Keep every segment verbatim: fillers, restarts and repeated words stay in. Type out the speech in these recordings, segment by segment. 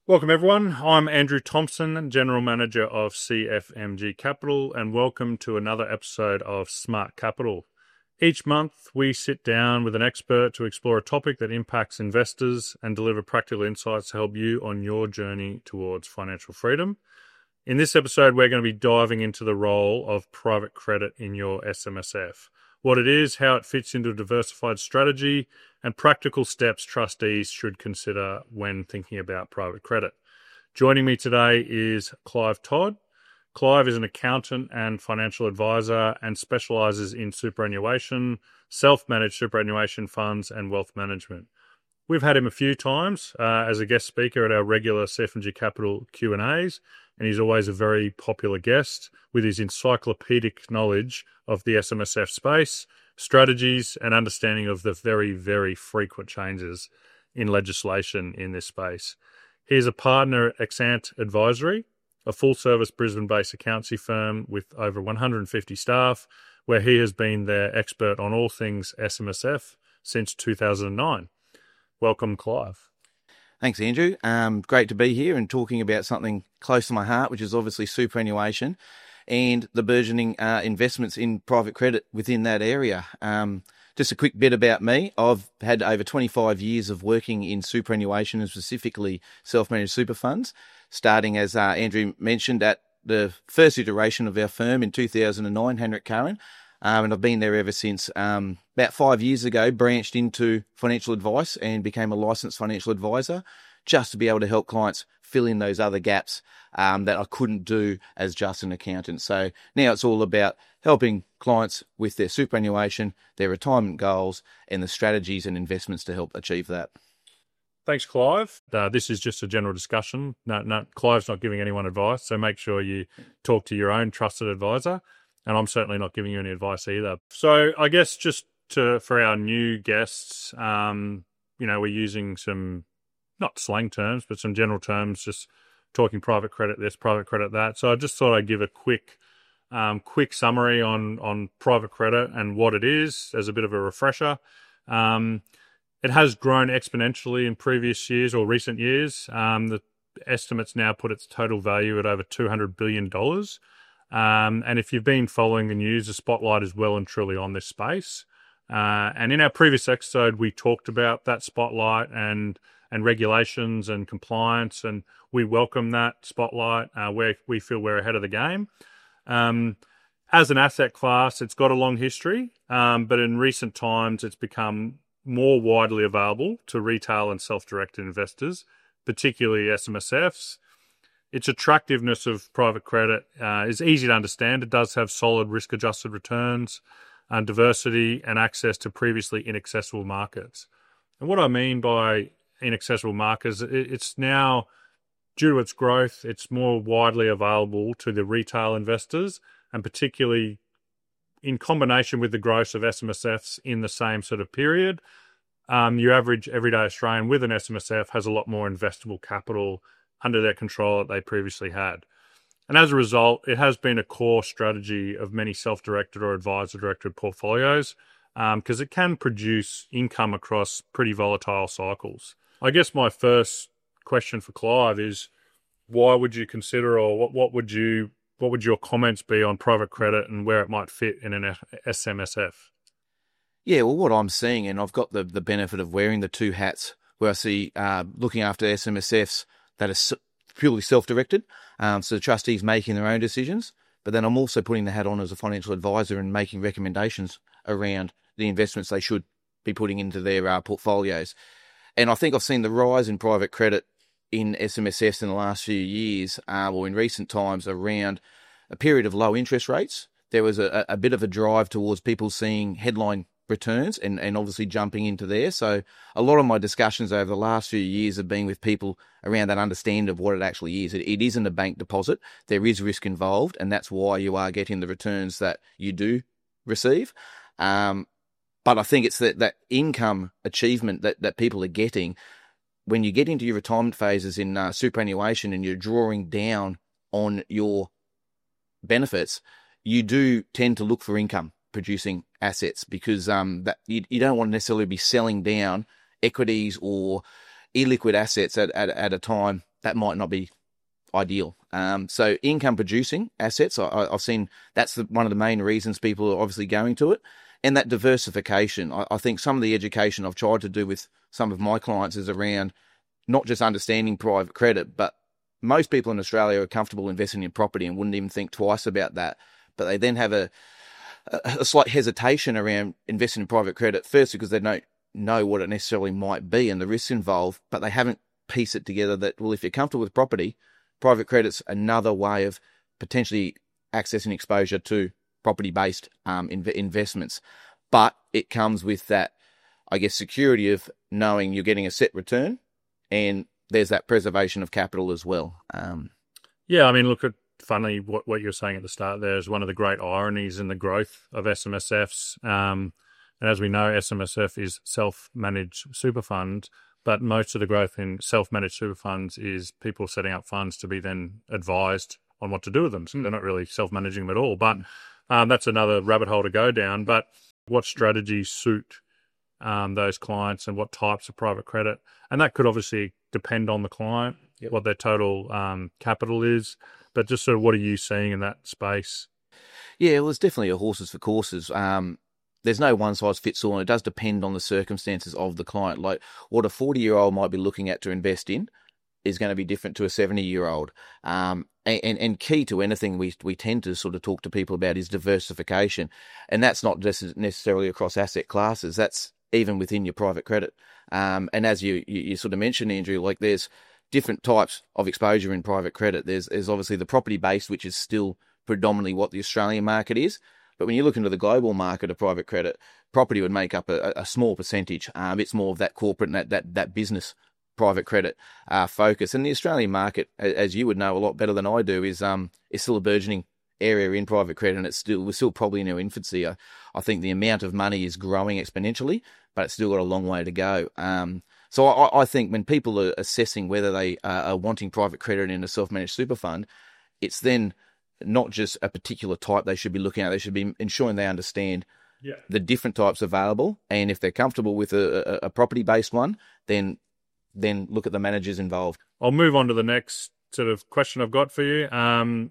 Welcome everyone, I'm Andrew Thompson, General Manager of C F M G Capital, and welcome to another episode of Smart Capital. Each month we sit down with an expert to explore a topic that impacts investors and deliver practical insights to help you on your journey towards financial freedom. In this episode we're going to be diving into the role of private credit in your S M S F, what it is, how it fits into a diversified strategy, and practical steps trustees should consider when thinking about private credit. Joining me today is Clive Todd. Clive is an accountant and financial advisor and specialises in superannuation, self-managed superannuation funds and wealth management. We've had him a few times uh, as a guest speaker at our regular C F M G Capital Q and A's, and he's always a very popular guest with his encyclopedic knowledge of the S M S F space, strategies and understanding of the very, very frequent changes in legislation in this space. He is a partner at Exant Advisory, a full-service Brisbane-based accountancy firm with over one hundred fifty staff, where he has been their expert on all things S M S F since two thousand nine. Welcome, Clive. Thanks, Andrew. Um, great to be here and talking about something close to my heart, which is obviously superannuation and the burgeoning uh, investments in private credit within that area. Um, just a quick bit about me. I've had over twenty-five years of working in superannuation and specifically self-managed super funds, starting, as uh, Andrew mentioned, at the first iteration of our firm in two thousand nine, Henrik Karen, um, and I've been there ever since. Um, about five years ago, branched into financial advice and became a licensed financial advisor just to be able to help clients fill in those other gaps um, that I couldn't do as just an accountant. So now it's all about helping clients with their superannuation, their retirement goals, and the strategies and investments to help achieve that. Thanks, Clive. Uh, this is just a general discussion. No, no, Clive's not giving anyone advice, so make sure you talk to your own trusted advisor, and I'm certainly not giving you any advice either. So I guess just to for our new guests, um, you know, we're using some, not slang terms, but some general terms, just talking private credit this, private credit that. So I just thought I'd give a quick um, quick summary on, on private credit and what it is as a bit of a refresher. Um, it has grown exponentially in previous years or recent years. Um, the estimates now put its total value at over two hundred billion dollars. Um, and if you've been following the news, the spotlight is well and truly on this space. Uh, and in our previous episode, we talked about that spotlight and and regulations and compliance, and we welcome that spotlight uh, where we feel we're ahead of the game. Um, as an asset class, it's got a long history, um, but in recent times, it's become more widely available to retail and self-directed investors, particularly S M S Fs. Its attractiveness of private credit uh, is easy to understand. It does have solid risk-adjusted returns, and diversity and access to previously inaccessible markets. And what I mean by inaccessible markets, it's now, due to its growth, it's more widely available to the retail investors, and particularly in combination with the growth of S M S Fs in the same sort of period, um, your average everyday Australian with an S M S F has a lot more investable capital under their control that they previously had. And as a result, it has been a core strategy of many self-directed or advisor-directed portfolios because um, it can produce income across pretty volatile cycles. I guess my first question for Clive is, why would you consider, or what, what would you, what would your comments be on private credit and where it might fit in an S M S F? Yeah, well, what I'm seeing, and I've got the, the benefit of wearing the two hats, where I see uh, looking after S M S Fs that are purely self-directed, um, so the trustees making their own decisions, but then I'm also putting the hat on as a financial advisor and making recommendations around the investments they should be putting into their uh, portfolios. And I think I've seen the rise in private credit in S M S Fs in the last few years, uh, or in recent times, around a period of low interest rates. There was a, a bit of a drive towards people seeing headline returns and, and obviously jumping into there. So a lot of my discussions over the last few years have been with people around that understanding of what it actually is. It, it isn't a bank deposit. There is risk involved, and that's why you are getting the returns that you do receive. Um, but I think it's that, that income achievement that, that people are getting when you get into your retirement phases in uh, superannuation and you're drawing down on your benefits, you do tend to look for income producing assets because um, that you, you don't want to necessarily be selling down equities or illiquid assets at, at, at a time that might not be ideal. Um, so income producing assets, I, I've seen that's the, one of the main reasons people are obviously going to it. And that diversification, I, I think some of the education I've tried to do with some of my clients is around not just understanding private credit, but most people in Australia are comfortable investing in property and wouldn't even think twice about that. But they then have a, a, a slight hesitation around investing in private credit, first because they don't know what it necessarily might be and the risks involved, but they haven't pieced it together that, well, if you're comfortable with property, private credit's another way of potentially accessing exposure to property-based um, inv- investments. But it comes with that, I guess, security of knowing you're getting a set return, and there's that preservation of capital as well. Um, yeah, I mean, look at funny what, what you're saying at the start there is one of the great ironies in the growth of S M S Fs. Um, and as we know, S M S F is self-managed super fund, but most of the growth in self-managed super funds is people setting up funds to be then advised on what to do with them. So they're not really self-managing them at all. But um, that's another rabbit hole to go down. But what strategies suit um, those clients and what types of private credit? And that could obviously depend on the client, yep. what their total um, capital is. But just sort of what are you seeing in that space? Yeah, well, it's definitely a horses for courses. Um, there's no one size fits all, and it does depend on the circumstances of the client. Like what a forty-year-old might be looking at to invest in is going to be different to a seventy-year-old. Um, and, and, and key to anything we we tend to sort of talk to people about is diversification. And that's not just necessarily across asset classes. That's even within your private credit. Um, and as you, you, you sort of mentioned, Andrew, like there's different types of exposure in private credit. There's, there's obviously the property-based, which is still predominantly what the Australian market is. But when you look into the global market of private credit, property would make up a, a small percentage. Um, it's more of that corporate and that, that, that business private credit uh, focus. And the Australian market, as you would know a lot better than I do, is um is still a burgeoning area in private credit, and it's still we're still probably in our infancy. I, I think the amount of money is growing exponentially, but it's still got a long way to go. Um, so I, I think when people are assessing whether they uh, are wanting private credit in a self-managed super fund, it's then not just a particular type they should be looking at. They should be ensuring they understand yeah. the different types available, and if they're comfortable with a, a, a property-based one, then then look at the managers involved. I'll move on to the next sort of question I've got for you. Um,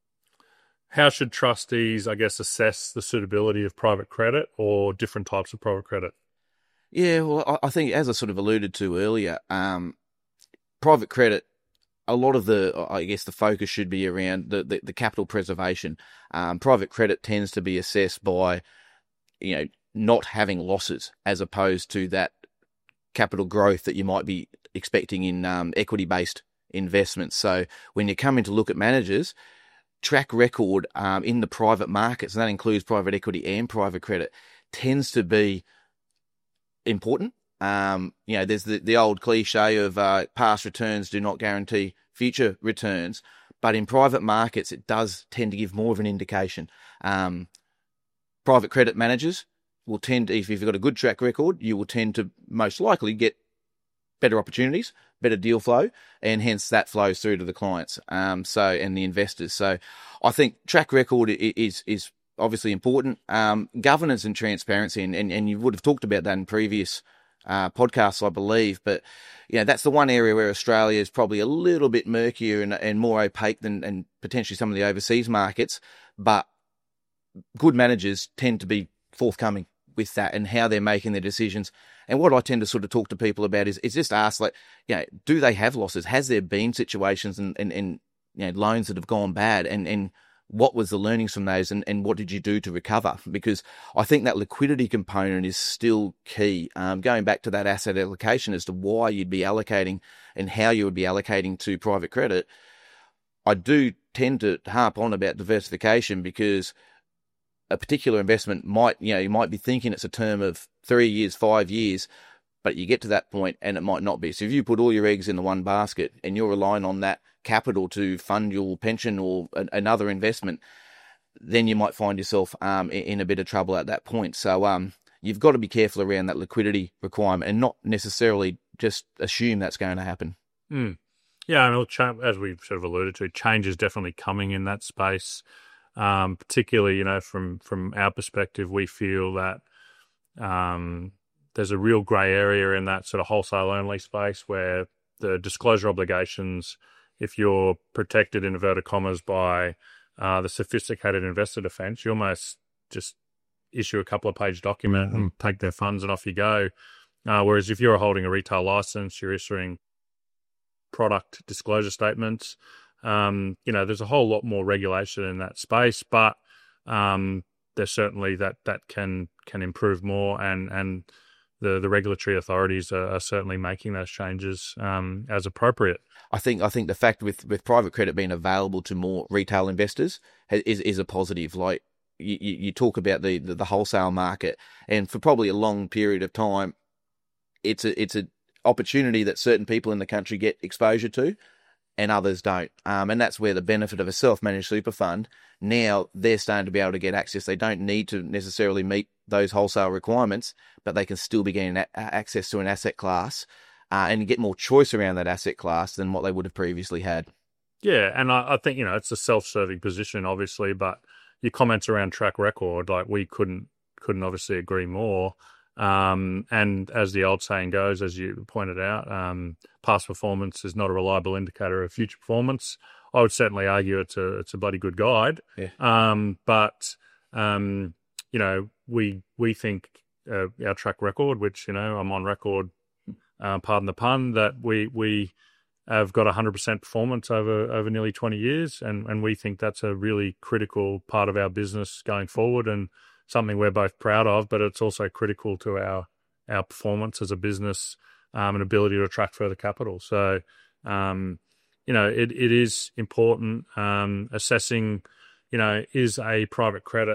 how should trustees, I guess, assess the suitability of private credit or different types of private credit? Yeah, well, I think as I sort of alluded to earlier, um, private credit, a lot of the, I guess, the focus should be around the, the, the capital preservation. Um, private credit tends to be assessed by, you know, not having losses as opposed to that capital growth that you might be expecting in um, equity-based investments. So when you come in to look at managers, track record um, in the private markets, and that includes private equity and private credit, tends to be important. Um, you know, there's the, the old cliche of uh, past returns do not guarantee future returns, but in private markets, it does tend to give more of an indication. Um, private credit managers will tend to, if you've got a good track record, you will tend to most likely get better opportunities, better deal flow, and hence that flows through to the clients, um, so and the investors. So I think track record is is obviously important. Um, governance and transparency, and, and, and you would have talked about that in previous uh, podcasts, I believe, but you know, that's the one area where Australia is probably a little bit murkier and, and more opaque than and potentially some of the overseas markets, but good managers tend to be forthcoming with that and how they're making their decisions. And what I tend to sort of talk to people about is, is just ask, like, you know, do they have losses? Has there been situations and, and, and you know, loans that have gone bad? And, and what was the learnings from those, and, and what did you do to recover? Because I think that liquidity component is still key. Um, going back to that asset allocation as to why you'd be allocating and how you would be allocating to private credit, I do tend to harp on about diversification, because a particular investment might, you know, you might be thinking it's a term of three years, five years, but you get to that point and it might not be. So if you put all your eggs in the one basket and you're relying on that capital to fund your pension or a, another investment, then you might find yourself um, in, in a bit of trouble at that point. So um, you've got to be careful around that liquidity requirement and not necessarily just assume that's going to happen. Mm. Yeah, I mean, as we've sort of alluded to, change is definitely coming in that space. Um, particularly, you know, from, from our perspective, we feel that um, there's a real grey area in that sort of wholesale only space where the disclosure obligations, if you're protected, in inverted commas, by uh, the sophisticated investor defense, you almost just issue a couple of page document mm-hmm. and take their funds and off you go. Uh, whereas if you're holding a retail license, you're issuing product disclosure statements. Um, you know, there's a whole lot more regulation in that space, but um, there's certainly that that can can improve more, and and the the regulatory authorities are, are certainly making those changes um, as appropriate. I think I think the fact with, with private credit being available to more retail investors is is a positive. Like you, you talk about the, the the wholesale market, and for probably a long period of time, it's a it's a opportunity that certain people in the country get exposure to, and others don't. Um, and that's where the benefit of a self-managed super fund, now they're starting to be able to get access. They don't need to necessarily meet those wholesale requirements, but they can still be getting a- access to an asset class uh, and get more choice around that asset class than what they would have previously had. Yeah, and I, I think, you know, it's a self-serving position, obviously, but your comments around track record, like we couldn't couldn't obviously agree more. Um, and as the old saying goes, as you pointed out, um, past performance is not a reliable indicator of future performance. I would certainly argue it's a it's a bloody good guide. Yeah. Um, but um, you know, we we think uh, our track record, which, you know, I'm on record, uh, pardon the pun, that we we have got one hundred percent performance over over nearly twenty years, and and we think that's a really critical part of our business going forward, and something we're both proud of, but it's also critical to our our performance as a business um, and ability to attract further capital. So, um, you know, it, it is important um, assessing, you know, is a private credit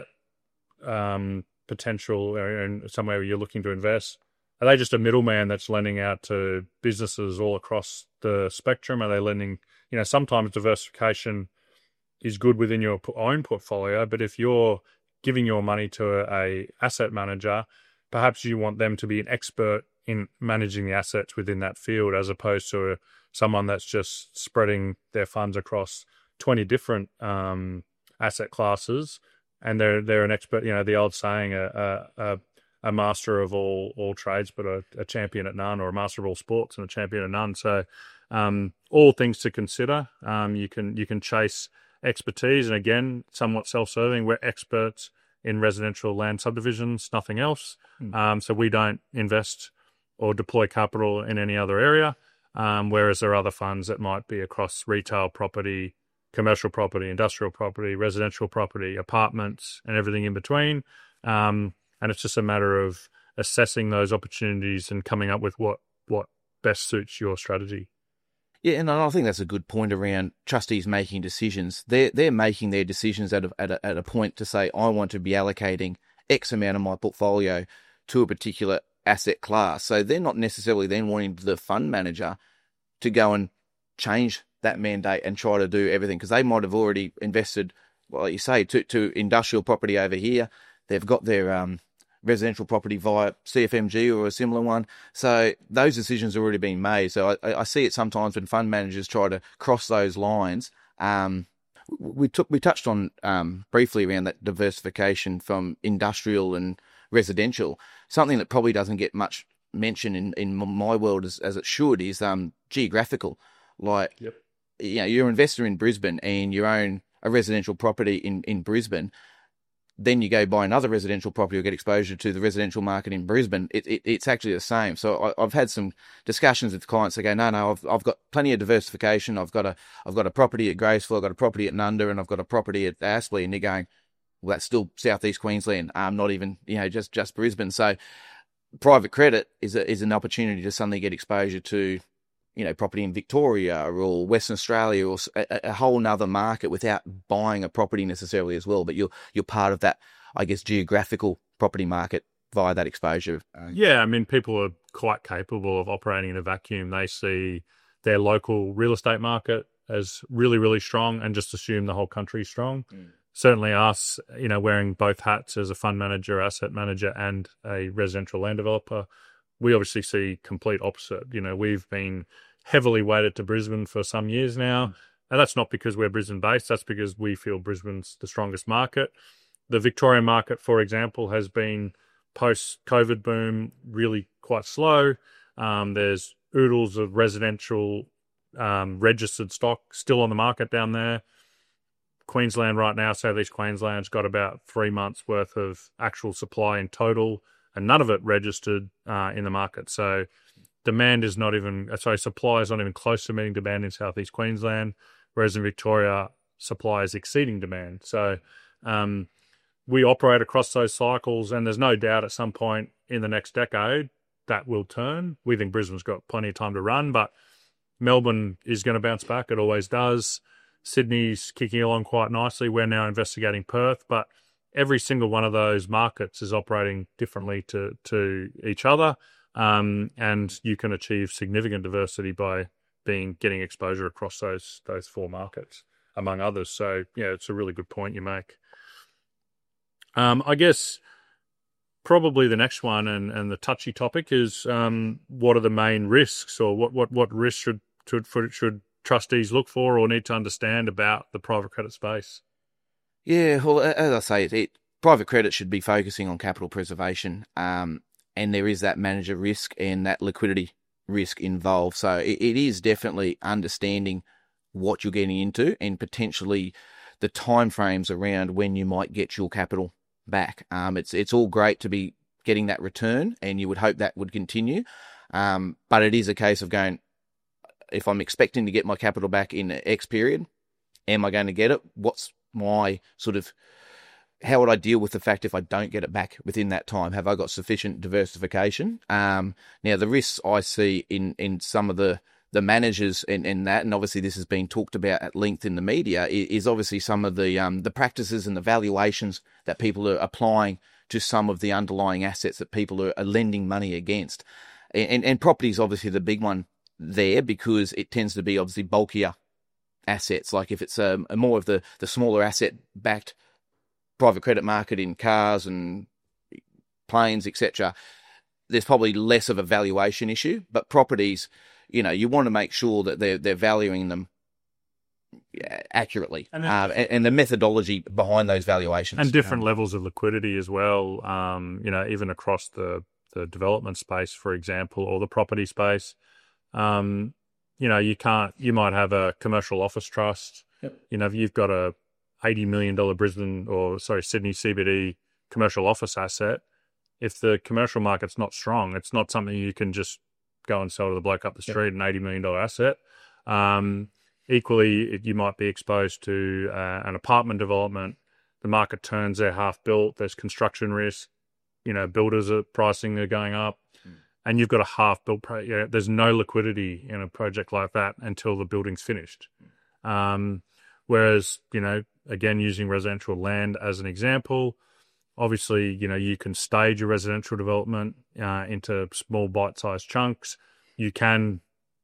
um, potential in somewhere where you're looking to invest? Are they just a middleman that's lending out to businesses all across the spectrum? Are they lending, you know, sometimes diversification is good within your own portfolio, but if you're giving your money to a, a asset manager, perhaps you want them to be an expert in managing the assets within that field, as opposed to a, someone that's just spreading their funds across twenty different um, asset classes, and they're they're an expert. You know, the old saying, a a, a master of all all trades, but a, a champion at none, or a master of all sports and a champion at none. So, um, all things to consider. Um, you can you can chase expertise, and again, somewhat self-serving. We're experts in residential land subdivisions, nothing else. Mm. Um, so we don't invest or deploy capital in any other area, um, whereas there are other funds that might be across retail property, commercial property, industrial property, residential property, apartments, and everything in between. Um, and it's just a matter of assessing those opportunities and coming up with what, what best suits your strategy. Yeah, and I think that's a good point around trustees making decisions. They're they're making their decisions at a, at a at a point to say, I want to be allocating X amount of my portfolio to a particular asset class. So they're not necessarily then wanting the fund manager to go and change that mandate and try to do everything, because they might have already invested, well, like you say, to to industrial property over here. They've got their um. residential property via C F M G or a similar one. So those decisions have already been made. So I, I see it sometimes when fund managers try to cross those lines. Um, we took we touched on um, briefly around that diversification from industrial and residential. Something that probably doesn't get much mention in, in my world as, as it should is um, geographical. Like, yep. you know, you're an investor in Brisbane and you own a residential property in, in Brisbane. Then you go buy another residential property or get exposure to the residential market in Brisbane. It, it, it's actually the same. So I, I've had some discussions with clients that go, no, no, I've I've got plenty of diversification. I've got a I've got a property at Graceville, I've got a property at Nunda, and I've got a property at Aspley. And they're going, well, that's still southeast Queensland. Um, not even you know just just Brisbane. So private credit is a, is an opportunity to suddenly get exposure to, you know, property in Victoria or Western Australia or a, a whole nother market without buying a property necessarily as well. But you're, you're part of that, I guess, geographical property market via that exposure. Yeah. I mean, people are quite capable of operating in a vacuum. They see their local real estate market as really, really strong and just assume the whole country is strong. Mm. Certainly us, you know, wearing both hats as a fund manager, asset manager, and a residential land developer, we obviously see complete opposite. You know, we've been heavily weighted to Brisbane for some years now. And that's not because we're Brisbane based. That's because we feel Brisbane's the strongest market. The Victorian market, for example, has been post-COVID boom really quite slow. Um, there's oodles of residential um, registered stock still on the market down there. Queensland right now, South East Queensland's got about three months worth of actual supply in total, and none of it registered uh, in the market. So demand is not even, sorry, supply is not even close to meeting demand in South East Queensland, whereas in Victoria, supply is exceeding demand. So um, we operate across those cycles, and there's no doubt at some point in the next decade that will turn. We think Brisbane's got plenty of time to run, but Melbourne is going to bounce back. It always does. Sydney's kicking along quite nicely. We're now investigating Perth, but every single one of those markets is operating differently to, to each other, um, and you can achieve significant diversity by being getting exposure across those those four markets, among others. So, yeah, it's a really good point you make. Um, I guess probably the next one and, and the touchy topic is um, what are the main risks, or what, what, what risks should, should should trustees look for or need to understand about the private credit space? Yeah, well, as I say, it, it, private credit should be focusing on capital preservation, um, and there is that manager risk and that liquidity risk involved. So it, it is definitely understanding what you're getting into and potentially the timeframes around when you might get your capital back. Um, it's it's all great to be getting that return, and you would hope that would continue, um, but it is a case of going, if I'm expecting to get my capital back in X period, am I going to get it? What's my sort of, how would I deal with the fact if I don't get it back within that time? Have I got sufficient diversification? Um, now, the risks I see in, in some of the, the managers and, and that, and obviously this has been talked about at length in the media, is, is obviously some of the um, the practices and the valuations that people are applying to some of the underlying assets that people are, are lending money against. And, and, and property is obviously the big one there, because it tends to be obviously bulkier assets. Like if it's a, a more of the, the smaller asset backed private credit market in cars and planes, et cetera, there's probably less of a valuation issue. But properties, you know, you want to make sure that they're they're valuing them accurately, and, uh, and, and the methodology behind those valuations, and different um, levels of liquidity as well. Um, you know, even across the the development space, for example, or the property space. Um, you know, you can't, you might have a commercial office trust. Yep. You know, if you've got a eighty million dollars Brisbane or sorry, Sydney C B D commercial office asset, if the commercial market's not strong, it's not something you can just go and sell to the bloke up the street, yep. an eighty million dollars asset. Um, equally, you might be exposed to uh, an apartment development. The market turns, they're half built, there's construction risk, you know, builders are pricing, they're going up. And you've got a half-built project. You know, there's no liquidity in a project like that until the building's finished. Um, whereas, you know, again, using residential land as an example, obviously, you know, you can stage a residential development uh, into small bite-sized chunks. You can,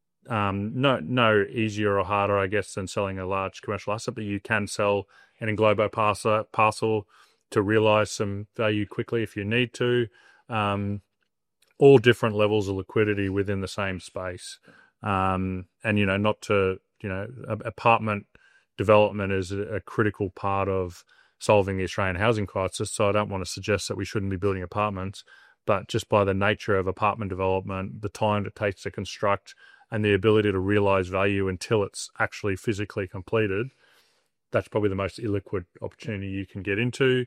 um, no, no easier or harder, I guess, than selling a large commercial asset, but you can sell an englobo parcel, parcel to realise some value quickly if you need to. Um, all different levels of liquidity within the same space. Um, and, you know, not to, you know, apartment development is a, a critical part of solving the Australian housing crisis. So I don't want to suggest that we shouldn't be building apartments, but just by the nature of apartment development, the time it takes to construct and the ability to realise value until it's actually physically completed, that's probably the most illiquid opportunity you can get into,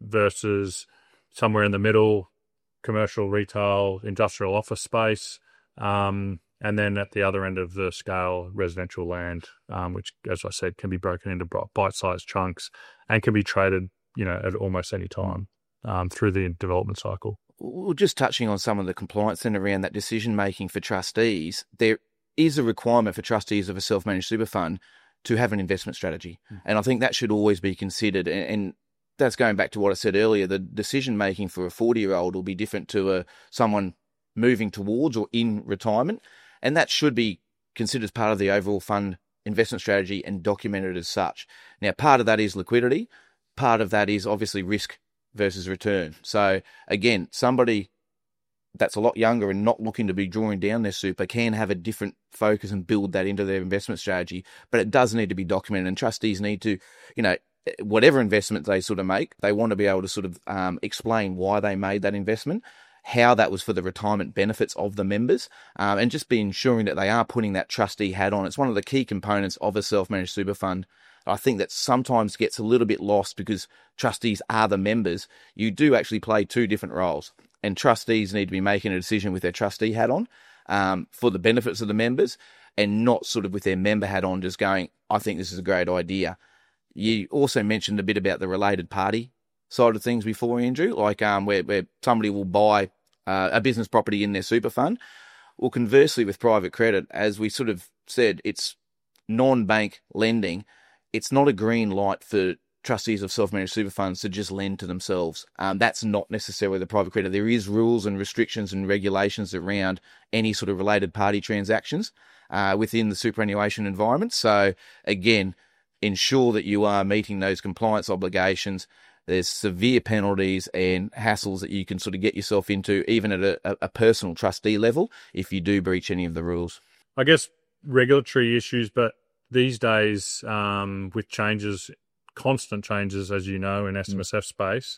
versus somewhere in the middle, commercial, retail, industrial office space, um, and then at the other end of the scale, residential land, um, which, as I said, can be broken into bite-sized chunks and can be traded, you know, at almost any time um, through the development cycle. Well, just touching on some of the compliance and around that decision-making for trustees, there is a requirement for trustees of a self-managed super fund to have an investment strategy. Mm. And I think that should always be considered. And, and that's going back to what I said earlier. The decision-making for a forty-year-old will be different to a, someone moving towards or in retirement. And that should be considered as part of the overall fund investment strategy and documented as such. Now, part of that is liquidity. Part of that is obviously risk versus return. So, again, somebody that's a lot younger and not looking to be drawing down their super can have a different focus and build that into their investment strategy. But it does need to be documented, and trustees need to, you know, whatever investment they sort of make, they want to be able to sort of um, explain why they made that investment. how that was for the retirement benefits of the members, um, and just be ensuring that they are putting that trustee hat on. It's one of the key components of a self-managed super fund. I think that sometimes gets a little bit lost because trustees are the members. You do actually play two different roles, and trustees need to be making a decision with their trustee hat on um, for the benefits of the members, and not sort of with their member hat on, just going, I think this is a great idea. You also mentioned a bit about the related party side of things before, Andrew, like um, where, where somebody will buy uh, a business property in their super fund. Well, conversely, with private credit, as we sort of said, it's non-bank lending. It's not a green light for trustees of self-managed super funds to just lend to themselves. Um, that's not necessarily the private credit. There is rules and restrictions and regulations around any sort of related party transactions uh, within the superannuation environment. So again, ensure that you are meeting those compliance obligations. There's severe penalties and hassles that you can sort of get yourself into, even at a, a personal trustee level, if you do breach any of the rules. I guess regulatory issues, but these days, um, with changes, constant changes, as you know, in S M S F space,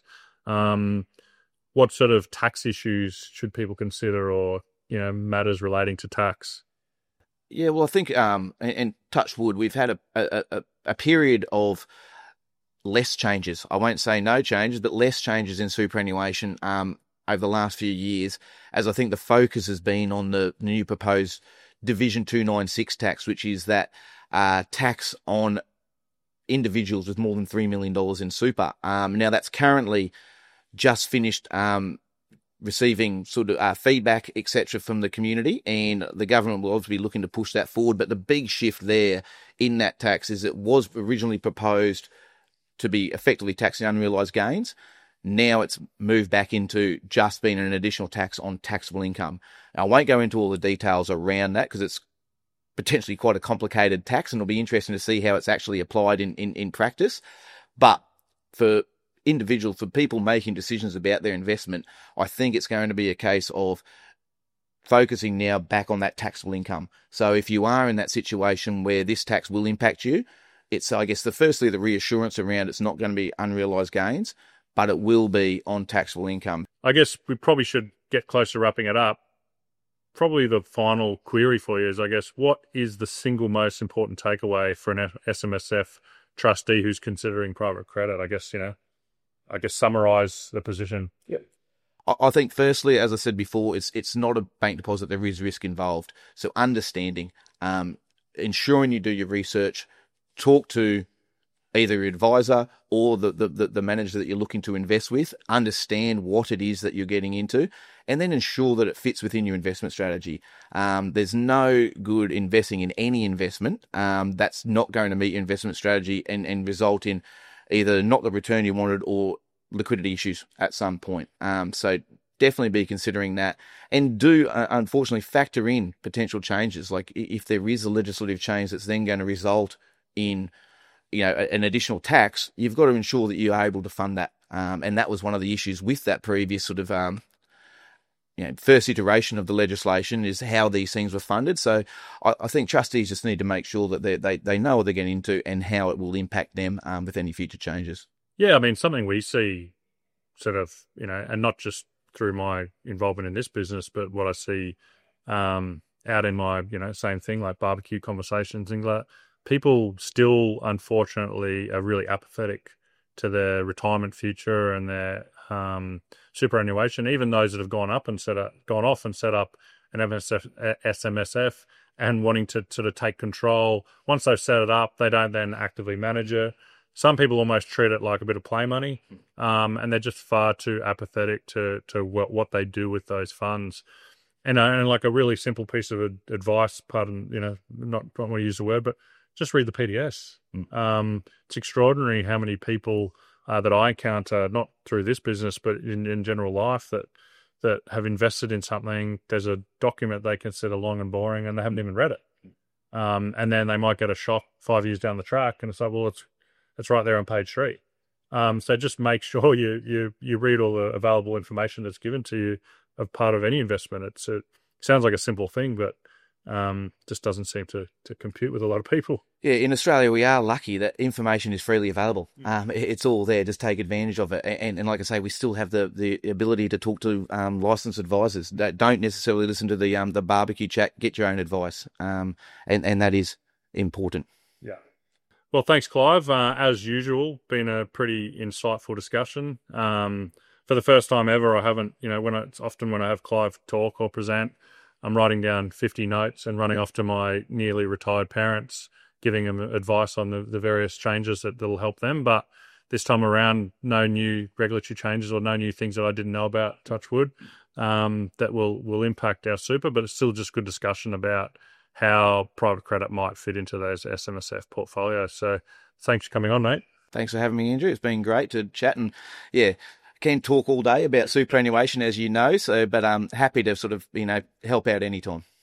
um, what sort of tax issues should people consider, or, you know, matters relating to tax? Yeah, well, I think, um, and, and touch wood, we've had a, a, a, a period of less changes. I won't say no changes, but less changes in superannuation um, over the last few years, as I think the focus has been on the new proposed Division two ninety-six tax, which is that uh, tax on individuals with more than three million dollars in super. Um, now, that's currently just finished um, receiving sort of uh, feedback, et cetera, from the community, and the government will obviously be looking to push that forward. But the big shift there in that tax is it was originally proposed to be effectively taxing unrealised gains. Now it's moved back into just being an additional tax on taxable income. Now, I won't go into all the details around that because it's potentially quite a complicated tax, and it'll be interesting to see how it's actually applied in, in, in practice. But for individuals, for people making decisions about their investment, I think it's going to be a case of focusing now back on that taxable income. So if you are in that situation where this tax will impact you, it's, I guess, the firstly, the reassurance around it's not going to be unrealised gains, but it will be on taxable income. I guess we probably should get close to wrapping it up. Probably the final query for you is, I guess, what is the single most important takeaway for an S M S F trustee who's considering private credit? I guess, you know, I guess summarise the position. Yep. I think firstly, as I said before, it's it's not a bank deposit. There is risk involved. So understanding, um, ensuring you do your research, talk to either your advisor or the, the, the manager that you're looking to invest with, understand what it is that you're getting into, and then ensure that it fits within your investment strategy. Um, there's no good investing in any investment um, that's not going to meet your investment strategy and, and result in either not the return you wanted or liquidity issues at some point. Um, so definitely be considering that, and do uh, unfortunately factor in potential changes. Like if there is a legislative change that's then going to result in, you know, an additional tax, you've got to ensure that you're able to fund that. Um, and that was one of the issues with that previous sort of, um, you know, first iteration of the legislation, is how these things were funded. So I, I think trustees just need to make sure that they, they, they know what they're getting into and how it will impact them um, with any future changes. Yeah, I mean, something we see sort of, you know, and not just through my involvement in this business, but what I see um, out in my, you know, same thing, like barbecue conversations, things like that. People still, unfortunately, are really apathetic to their retirement future and their um, superannuation. Even those that have gone up and set up, gone off and set up an S M S F and wanting to sort of take control. Once they've set it up, they don't then actively manage it. Some people almost treat it like a bit of play money, um, and they're just far too apathetic to to what, what they do with those funds. And, uh, and like a really simple piece of advice, pardon, you know, not don't want to use the word, but just read the P D S. Mm. Um, it's extraordinary how many people uh, that I encounter, not through this business, but in, in general life, that that have invested in something. There's a document they consider long and boring, and they haven't even read it. Um, and then they might get a shock five years down the track, and it's like, well, it's it's right there on page three. Um, so just make sure you you you read all the available information that's given to you of part of any investment. It's it sounds like a simple thing, but um, just doesn't seem to, to compute with a lot of people. Yeah, in Australia, we are lucky that information is freely available. Um, it's all there. Just take advantage of it. And, and like I say, we still have the, the ability to talk to um, licensed advisors that don't necessarily listen to the um, the barbecue chat. Get your own advice, um, and and that is important. Yeah. Well, thanks, Clive. Uh, as usual, been a pretty insightful discussion. Um, for the first time ever, I haven't, you know, when I, it's often when I have Clive talk or present, I'm writing down fifty notes and running off to my nearly retired parents, giving them advice on the, the various changes that will help them. But this time around, no new regulatory changes or no new things that I didn't know about, touch wood, um, that will, will impact our super. But it's still just good discussion about how private credit might fit into those S M S F portfolios. So thanks for coming on, mate. Thanks for having me, Andrew. It's been great to chat, and yeah, can talk all day about superannuation, as you know. So, but I'm um, happy to sort of, you know, help out anytime.